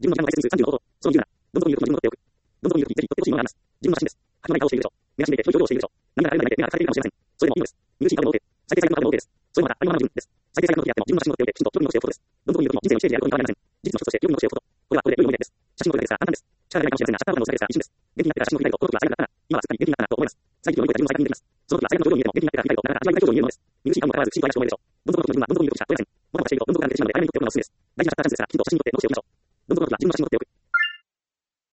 自分の時間の倍数35ほど、その理由なら、どんどん有力に自分を取っておく。どんどん有力に言っていいとってほしいのがあります。自分のマシンです。発のない顔をしているでしょう。目が死んでいて、表情をしているでしょう。何が誰もないで目が疲れているかもしれません。それでもいいのです。見苦しい顔でも OK。最低最悪の顔でも OK です。それもまた、ありのままの自分です。最低最悪の時であっても、自分のマシンを取っておいて、きちんと予備のしておくことです。どんどん有力に人生のステージでやることに変わりません。事実の一つとして予備のしておくこと。これはこれで良い思い出です。写真の撮り方ですが、簡単です。力がないかもしれませんが、シャッターボタンの押さえですが、一瞬です。元気になってから写真を撮りたいと、この時は最悪だったな。今はすっかり元気になったなと思います。再起を乗り越えた自分の最近にできます。その時は最悪の表情に見えても、元気になってから見たいと、なかなか味わいたい表情に見えるのです。見苦しい顔も変わらず、きちんと怪しく思えるでしょう。どん底の時の自分はどん底の有力しか撮れません。もたもたしていると、どん底が抜けてしまうので、早めに撮っておくのがおすすめです。大事なシャッターチャンスですが、きちんと写真に撮っておきましょう。どん底の時は自分の写真を撮っておく。